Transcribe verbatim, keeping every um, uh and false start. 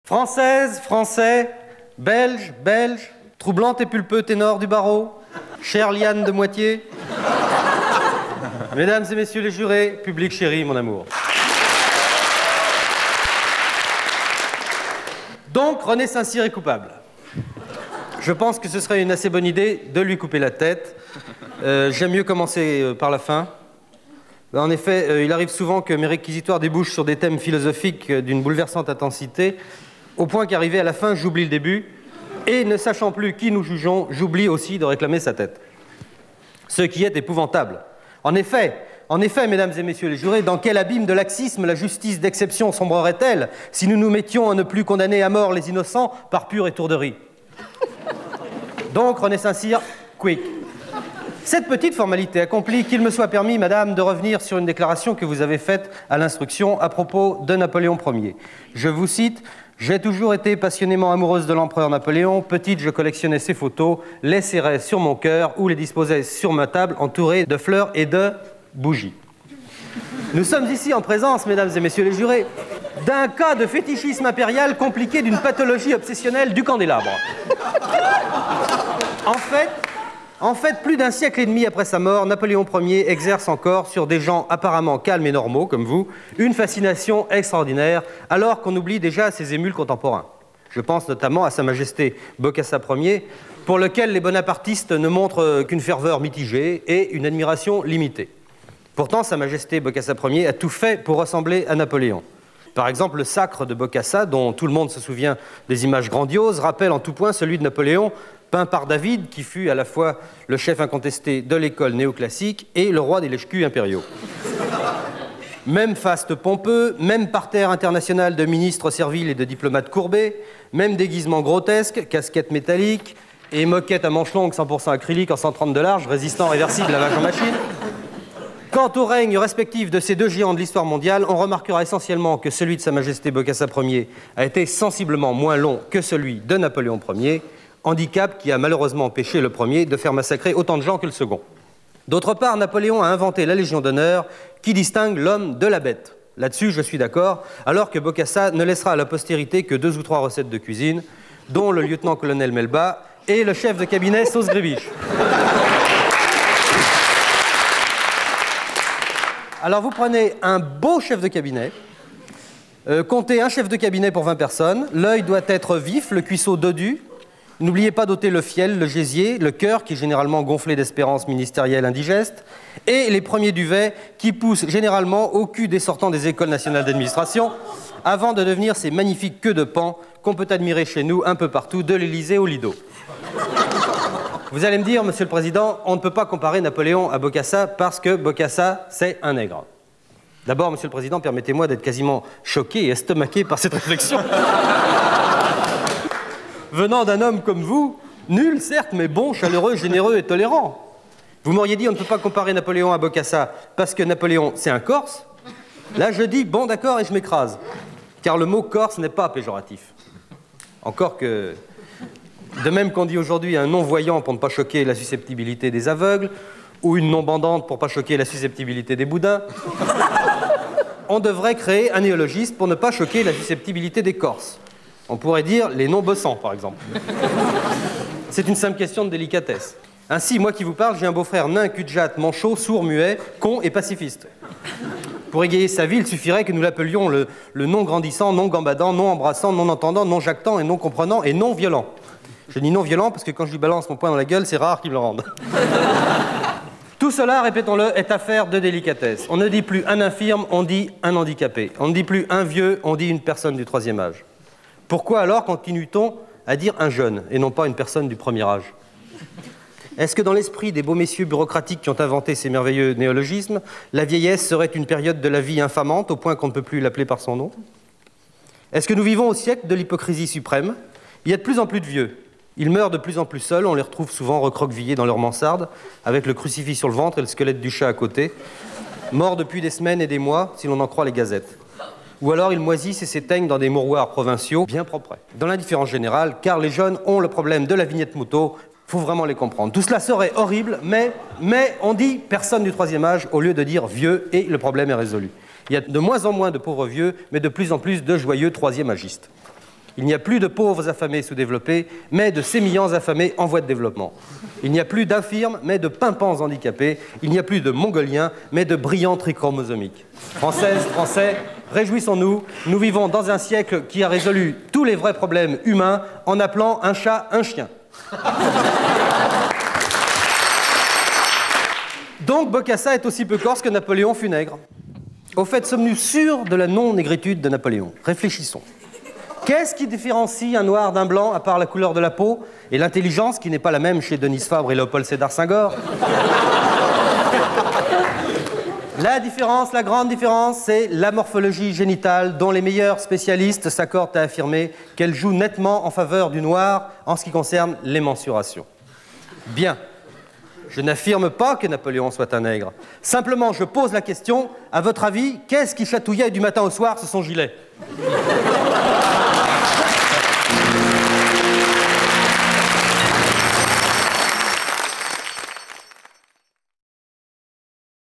Française, Français, Belge, Belge, troublante et pulpeux ténor du barreau, chère liane de moitié, mesdames et messieurs les jurés, public chéri, mon amour. Donc, René Saint-Cyr est coupable. Je pense que ce serait une assez bonne idée de lui couper la tête. Euh, j'aime mieux commencer euh, par la fin. En effet, euh, il arrive souvent que mes réquisitoires débouchent sur des thèmes philosophiques euh, d'une bouleversante intensité, au point qu'arrivé à la fin, j'oublie le début, et ne sachant plus qui nous jugeons, j'oublie aussi de réclamer sa tête. Ce qui est épouvantable. En effet, en effet, mesdames et messieurs les jurés, dans quel abîme de laxisme la justice d'exception sombrerait-elle si nous nous mettions à ne plus condamner à mort les innocents par pure étourderie? Donc, René Saint-Cyr, quick. Cette petite formalité accomplie, qu'il me soit permis, madame, de revenir sur une déclaration que vous avez faite à l'instruction à propos de Napoléon Ier. Je vous cite: « J'ai toujours été passionnément amoureuse de l'empereur Napoléon. Petite, je collectionnais ses photos, les serrais sur mon cœur ou les disposais sur ma table entourées de fleurs et de bougies. » Nous sommes ici en présence, mesdames et messieurs les jurés, d'un cas de fétichisme impérial compliqué d'une pathologie obsessionnelle du candélabre. En fait, en fait, plus d'un siècle et demi après sa mort, Napoléon Ier exerce encore sur des gens apparemment calmes et normaux, comme vous, une fascination extraordinaire, alors qu'on oublie déjà ses émules contemporains. Je pense notamment à Sa Majesté Bokassa Ier, pour lequel les bonapartistes ne montrent qu'une ferveur mitigée et une admiration limitée. Pourtant, Sa Majesté Bokassa Ier a tout fait pour ressembler à Napoléon. Par exemple, le sacre de Bokassa, dont tout le monde se souvient des images grandioses, rappelle en tout point celui de Napoléon, peint par David, qui fut à la fois le chef incontesté de l'école néoclassique et le roi des lèche-culs impériaux. Même faste pompeux, même parterre international de ministres serviles et de diplomates courbés, même déguisement grotesque, casquette métallique et moquette à manches longues cent pour cent acrylique en cent trente de large, résistant réversible lavage en machine. Quant au règne respectif de ces deux géants de l'histoire mondiale, on remarquera essentiellement que celui de Sa Majesté Bokassa Ier a été sensiblement moins long que celui de Napoléon Ier, handicap qui a malheureusement empêché le premier de faire massacrer autant de gens que le second. D'autre part, Napoléon a inventé la Légion d'honneur qui distingue l'homme de la bête. Là-dessus, je suis d'accord, alors que Bokassa ne laissera à la postérité que deux ou trois recettes de cuisine, dont le lieutenant-colonel Melba et le chef de cabinet Sauce Grébiche. Alors vous prenez un beau chef de cabinet, euh, comptez un chef de cabinet pour vingt personnes, l'œil doit être vif, le cuisseau dodu. N'oubliez pas d'ôter le fiel, le gésier, le cœur qui est généralement gonflé d'espérances ministérielles indigestes, et les premiers duvets qui poussent généralement au cul des sortants des écoles nationales d'administration, avant de devenir ces magnifiques queues de paon qu'on peut admirer chez nous un peu partout, de l'Élysée au Lido. Vous allez me dire, Monsieur le Président, on ne peut pas comparer Napoléon à Bokassa parce que Bokassa, c'est un nègre. D'abord, Monsieur le Président, permettez-moi d'être quasiment choqué et estomaqué par cette réflexion. Venant d'un homme comme vous, nul certes, mais bon, chaleureux, généreux et tolérant. Vous m'auriez dit on ne peut pas comparer Napoléon à Bokassa parce que Napoléon, c'est un Corse. Là, je dis bon, d'accord, et je m'écrase. Car le mot Corse n'est pas péjoratif. Encore que, de même qu'on dit aujourd'hui un non-voyant pour ne pas choquer la susceptibilité des aveugles, ou une non-bandante pour ne pas choquer la susceptibilité des boudins, on devrait créer un néologisme pour ne pas choquer la susceptibilité des Corses. On pourrait dire les non-bossants, par exemple. C'est une simple question de délicatesse. Ainsi, moi qui vous parle, j'ai un beau-frère nain, cul-de-jatte, manchot, sourd, muet, con et pacifiste. Pour égayer sa vie, il suffirait que nous l'appelions le, le non-grandissant, non-gambadant, non-embrassant, non-entendant, non-jactant et non-comprenant et non-violent. Je dis non-violent parce que quand je lui balance mon poing dans la gueule, c'est rare qu'il me le rende. Tout cela, répétons-le, est affaire de délicatesse. On ne dit plus un infirme, on dit un handicapé. On ne dit plus un vieux, on dit une personne du troisième âge. Pourquoi alors continue-t-on à dire un jeune et non pas une personne du premier âge? Est-ce que dans l'esprit des beaux messieurs bureaucratiques qui ont inventé ces merveilleux néologismes, la vieillesse serait une période de la vie infamante au point qu'on ne peut plus l'appeler par son nom? Est-ce que nous vivons au siècle de l'hypocrisie suprême? Il y a de plus en plus de vieux. Ils meurent de plus en plus seuls, on les retrouve souvent recroquevillés dans leur mansarde, avec le crucifix sur le ventre et le squelette du chat à côté, morts depuis des semaines et des mois, si l'on en croit les gazettes. Ou alors ils moisissent et s'éteignent dans des mouroirs provinciaux bien propres. Dans l'indifférence générale, car les jeunes ont le problème de la vignette moto, il faut vraiment les comprendre. Tout cela serait horrible, mais, mais on dit personne du troisième âge au lieu de dire vieux et le problème est résolu. Il y a de moins en moins de pauvres vieux, mais de plus en plus de joyeux troisième âgistes. Il n'y a plus de pauvres affamés sous-développés, mais de sémillants affamés en voie de développement. Il n'y a plus d'infirmes, mais de pimpants handicapés. Il n'y a plus de mongoliens, mais de brillants trichromosomiques. Françaises, Français, réjouissons-nous, nous vivons dans un siècle qui a résolu tous les vrais problèmes humains en appelant un chat un chien. Donc Bokassa est aussi peu corse que Napoléon fut nègre. Au fait, sommes-nous sûrs de la non-négritude de Napoléon? Réfléchissons. Qu'est-ce qui différencie un noir d'un blanc, à part la couleur de la peau et l'intelligence, qui n'est pas la même chez Denise Fabre et Léopold Sédar Senghor? La différence, la grande différence, c'est la morphologie génitale, dont les meilleurs spécialistes s'accordent à affirmer qu'elle joue nettement en faveur du noir en ce qui concerne les mensurations. Bien. Je n'affirme pas que Napoléon soit un nègre. Simplement, je pose la question, à votre avis, qu'est-ce qui chatouillait du matin au soir sur son gilet ?